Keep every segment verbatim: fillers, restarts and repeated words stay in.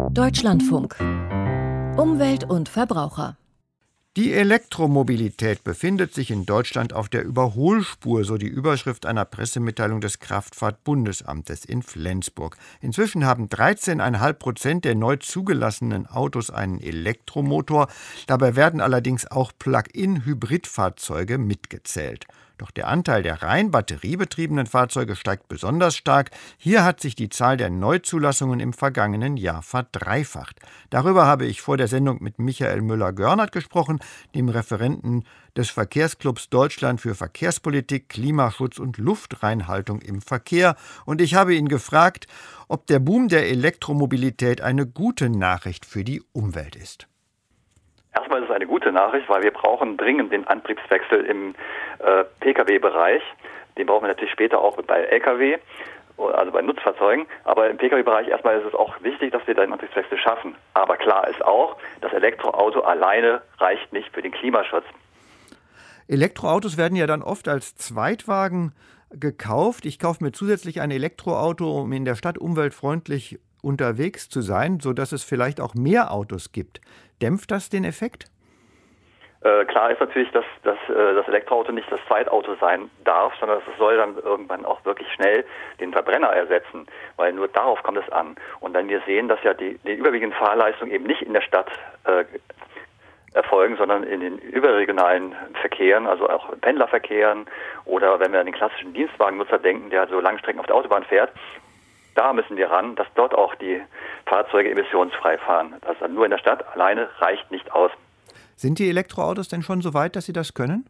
Deutschlandfunk. Umwelt und Verbraucher. Die Elektromobilität befindet sich in Deutschland auf der Überholspur, so die Überschrift einer Pressemitteilung des Kraftfahrtbundesamtes in Flensburg. Inzwischen haben dreizehn Komma fünf Prozent der neu zugelassenen Autos einen Elektromotor. Dabei werden allerdings auch Plug-in-Hybridfahrzeuge mitgezählt. Doch der Anteil der rein batteriebetriebenen Fahrzeuge steigt besonders stark. Hier hat sich die Zahl der Neuzulassungen im vergangenen Jahr verdreifacht. Darüber habe ich vor der Sendung mit Michael Müller-Görnert gesprochen, dem Referenten des Verkehrsclubs Deutschland für Verkehrspolitik, Klimaschutz und Luftreinhaltung im Verkehr. Und ich habe ihn gefragt, ob der Boom der Elektromobilität eine gute Nachricht für die Umwelt ist. Erstmal ist es eine gute Nachricht, weil wir brauchen dringend den Antriebswechsel im äh, Pkw-Bereich. Den brauchen wir natürlich später auch bei L K W, also bei Nutzfahrzeugen. Aber im Pkw-Bereich erstmal ist es auch wichtig, dass wir den Antriebswechsel schaffen. Aber klar ist auch, das Elektroauto alleine reicht nicht für den Klimaschutz. Elektroautos werden ja dann oft als Zweitwagen gekauft. Ich kaufe mir zusätzlich ein Elektroauto, um in der Stadt umweltfreundlich unterwegs zu sein, sodass es vielleicht auch mehr Autos gibt. Dämpft das den Effekt? Äh, klar ist natürlich, dass, dass äh, das Elektroauto nicht das Zweitauto sein darf, sondern es soll dann irgendwann auch wirklich schnell den Verbrenner ersetzen, weil nur darauf kommt es an. Und wenn wir sehen, dass ja die, die überwiegende Fahrleistung eben nicht in der Stadt äh, erfolgen, sondern in den überregionalen Verkehren, also auch Pendlerverkehren oder wenn wir an den klassischen Dienstwagennutzer denken, der so Langstrecken auf der Autobahn fährt, da müssen wir ran, dass dort auch die Fahrzeuge emissionsfrei fahren. Das nur in der Stadt alleine reicht nicht aus. Sind die Elektroautos denn schon so weit, dass sie das können?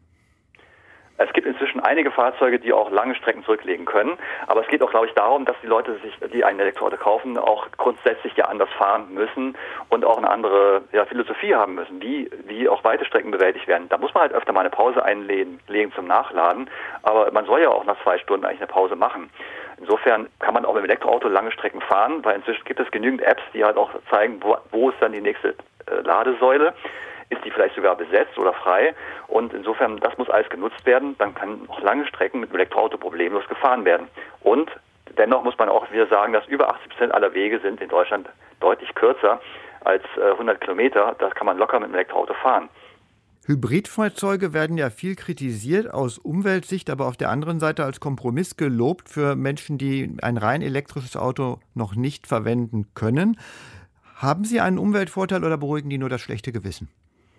Es gibt inzwischen einige Fahrzeuge, die auch lange Strecken zurücklegen können. Aber es geht auch, glaube ich, darum, dass die Leute, sich, die ein Elektroauto kaufen, auch grundsätzlich ja anders fahren müssen und auch eine andere ja, Philosophie haben müssen, wie, wie auch weite Strecken bewältigt werden. Da muss man halt öfter mal eine Pause einlegen legen zum Nachladen. Aber man soll ja auch nach zwei Stunden eigentlich eine Pause machen. Insofern kann man auch mit dem Elektroauto lange Strecken fahren, weil inzwischen gibt es genügend Apps, die halt auch zeigen, wo, wo ist dann die nächste äh, Ladesäule. Ist die vielleicht sogar besetzt oder frei? Und insofern, das muss alles genutzt werden. Dann kann auch lange Strecken mit dem Elektroauto problemlos gefahren werden. Und dennoch muss man auch wieder sagen, dass über achtzig Prozent aller Wege sind in Deutschland deutlich kürzer als äh, hundert Kilometer. Das kann man locker mit dem Elektroauto fahren. Hybridfahrzeuge werden ja viel kritisiert aus Umweltsicht, aber auf der anderen Seite als Kompromiss gelobt für Menschen, die ein rein elektrisches Auto noch nicht verwenden können. Haben Sie einen Umweltvorteil oder beruhigen die nur das schlechte Gewissen?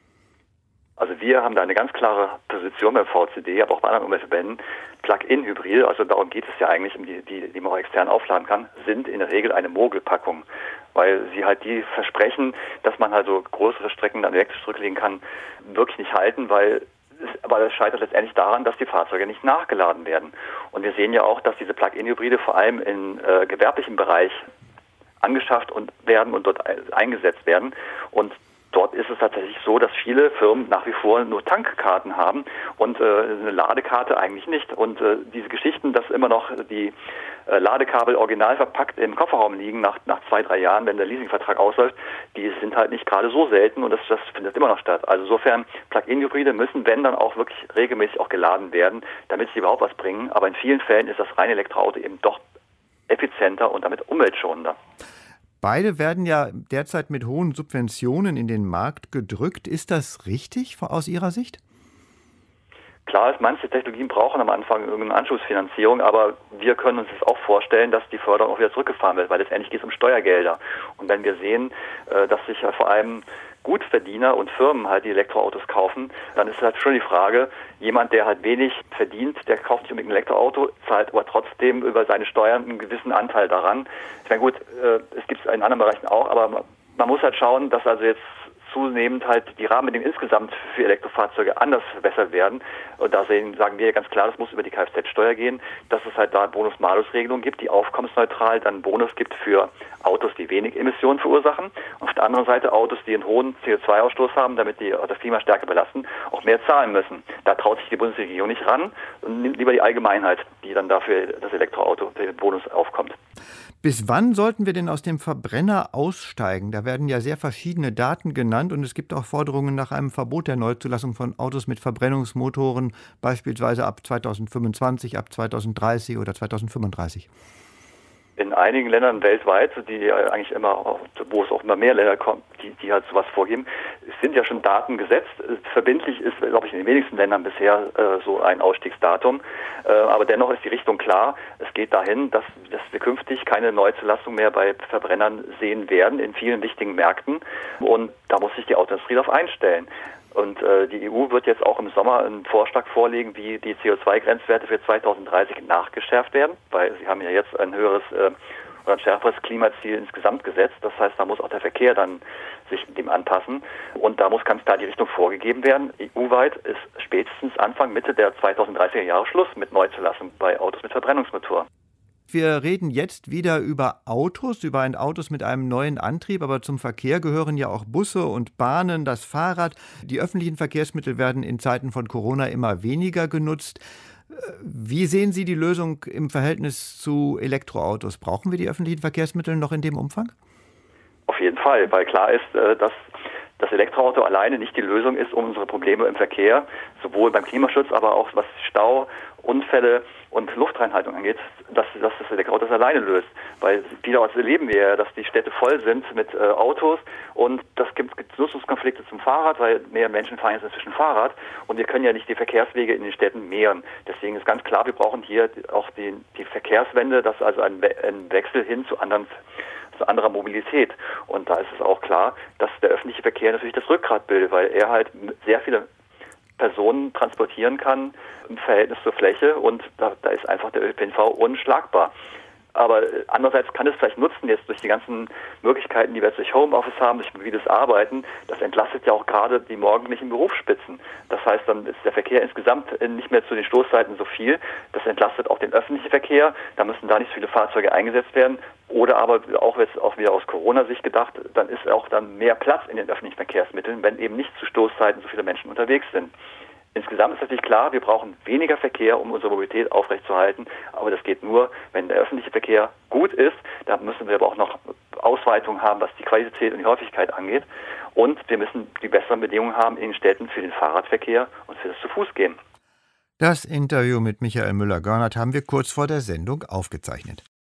Also wir haben da eine ganz klare Position beim V C D, aber auch bei anderen Umweltverbänden. Plug-in-Hybrid, also darum geht es ja eigentlich, um die, die, die man auch extern aufladen kann, sind in der Regel eine Mogelpackung, weil sie halt die versprechen, dass man halt so größere Strecken dann elektrisch zurücklegen kann, wirklich nicht halten, weil es, aber das scheitert letztendlich daran, dass die Fahrzeuge nicht nachgeladen werden. Und wir sehen ja auch, dass diese Plug-in-Hybride vor allem im äh, gewerblichen Bereich angeschafft und werden und dort eingesetzt werden. Und dort ist es tatsächlich so, dass viele Firmen nach wie vor nur Tankkarten haben und äh, eine Ladekarte eigentlich nicht. Und äh, diese Geschichten, dass immer noch die äh, Ladekabel original verpackt im Kofferraum liegen nach, nach zwei, drei Jahren, wenn der Leasingvertrag ausläuft, die sind halt nicht gerade so selten und das, das findet immer noch statt. Also insofern, Plug-in-Hybride müssen, wenn dann auch wirklich regelmäßig auch geladen werden, damit sie überhaupt was bringen. Aber in vielen Fällen ist das reine Elektroauto eben doch effizienter und damit umweltschonender. Beide werden ja derzeit mit hohen Subventionen in den Markt gedrückt. Ist das richtig aus Ihrer Sicht? Klar ist, manche Technologien brauchen am Anfang irgendeine Anschlussfinanzierung, aber wir können uns das auch vorstellen, dass die Förderung auch wieder zurückgefahren wird, weil letztendlich geht es um Steuergelder. Und wenn wir sehen, dass sich ja vor allem Gutverdiener und Firmen halt die Elektroautos kaufen, dann ist halt schon die Frage, jemand, der halt wenig verdient, der kauft nicht unbedingt ein Elektroauto, zahlt aber trotzdem über seine Steuern einen gewissen Anteil daran. Ich meine gut, es gibt es in anderen Bereichen auch, aber man muss halt schauen, dass also jetzt zunehmend halt die Rahmenbedingungen insgesamt für Elektrofahrzeuge anders verbessert werden. Und da sehen, sagen wir ganz klar, das muss über die Kfz-Steuer gehen, dass es halt da Bonus-Malus-Regelungen gibt, die aufkommensneutral dann Bonus gibt für Autos, die wenig Emissionen verursachen. Und auf der anderen Seite Autos, die einen hohen C O zwei Ausstoß haben, damit die das Klima stärker belasten, auch mehr zahlen müssen. Da traut sich die Bundesregierung nicht ran und nimmt lieber die Allgemeinheit, die dann dafür das Elektroauto, der Bonus aufkommt. Bis wann sollten wir denn aus dem Verbrenner aussteigen? Da werden ja sehr verschiedene Daten genannt und es gibt auch Forderungen nach einem Verbot der Neuzulassung von Autos mit Verbrennungsmotoren, beispielsweise ab zweitausendfünfundzwanzig, ab zweitausenddreißig oder zweitausendfünfunddreißig. In einigen Ländern weltweit, die eigentlich immer, wo es auch immer mehr Länder kommt, die, die halt sowas vorgeben, sind ja schon Daten gesetzt. Verbindlich ist, glaube ich, in den wenigsten Ländern bisher äh, so ein Ausstiegsdatum. Äh, aber dennoch ist die Richtung klar. Es geht dahin, dass, dass wir künftig keine Neuzulassung mehr bei Verbrennern sehen werden in vielen wichtigen Märkten. Und da muss sich die Autoindustrie darauf einstellen. Und äh, die E U wird jetzt auch im Sommer einen Vorschlag vorlegen, wie die C O zwei Grenzwerte für zweitausenddreißig nachgeschärft werden, weil sie haben ja jetzt ein höheres äh, oder ein schärferes Klimaziel insgesamt gesetzt. Das heißt, da muss auch der Verkehr dann sich dem anpassen. Und da muss ganz klar die Richtung vorgegeben werden. E U-weit ist spätestens Anfang, Mitte der zweitausenddreißiger Jahre Schluss mit Neuzulassung bei Autos mit Verbrennungsmotor. Wir reden jetzt wieder über Autos, über ein Autos mit einem neuen Antrieb, aber zum Verkehr gehören ja auch Busse und Bahnen, das Fahrrad. Die öffentlichen Verkehrsmittel werden in Zeiten von Corona immer weniger genutzt. Wie sehen Sie die Lösung im Verhältnis zu Elektroautos? Brauchen wir die öffentlichen Verkehrsmittel noch in dem Umfang? Auf jeden Fall, weil klar ist, dass das Elektroauto alleine nicht die Lösung ist, um unsere Probleme im Verkehr, sowohl beim Klimaschutz, aber auch was Stau, Unfälle und Luftreinhaltung angeht, dass, dass das Elektroauto das alleine löst. Weil vielerorts erleben wir ja, dass die Städte voll sind mit äh, Autos und das gibt, gibt Nutzungskonflikte zum Fahrrad, weil mehr Menschen fahren jetzt inzwischen Fahrrad und wir können ja nicht die Verkehrswege in den Städten mehren. Deswegen ist ganz klar, wir brauchen hier auch die, die Verkehrswende, dass also ein, We- ein Wechsel hin zu anderen zu anderer Mobilität. Und da ist es auch klar, dass der öffentliche Verkehr natürlich das Rückgrat bildet, weil er halt sehr viele Personen transportieren kann im Verhältnis zur Fläche und da, da ist einfach der Ö P N V unschlagbar. Aber andererseits kann es vielleicht nutzen, jetzt durch die ganzen Möglichkeiten, die wir jetzt durch Homeoffice haben, durch mobiles Arbeiten, das entlastet ja auch gerade die morgendlichen Berufsspitzen. Das heißt, dann ist der Verkehr insgesamt nicht mehr zu den Stoßzeiten so viel. Das entlastet auch den öffentlichen Verkehr. Da müssen da nicht so viele Fahrzeuge eingesetzt werden. Oder aber auch jetzt auch wieder aus Corona-Sicht gedacht, dann ist auch dann mehr Platz in den öffentlichen Verkehrsmitteln, wenn eben nicht zu Stoßzeiten so viele Menschen unterwegs sind. Insgesamt ist natürlich klar, wir brauchen weniger Verkehr, um unsere Mobilität aufrechtzuerhalten. Aber das geht nur, wenn der öffentliche Verkehr gut ist. Da müssen wir aber auch noch Ausweitungen haben, was die Qualität und die Häufigkeit angeht. Und wir müssen die besseren Bedingungen haben in den Städten für den Fahrradverkehr und für das Zu-Fuß-Gehen. Das Interview mit Michael Müller-Görnert haben wir kurz vor der Sendung aufgezeichnet.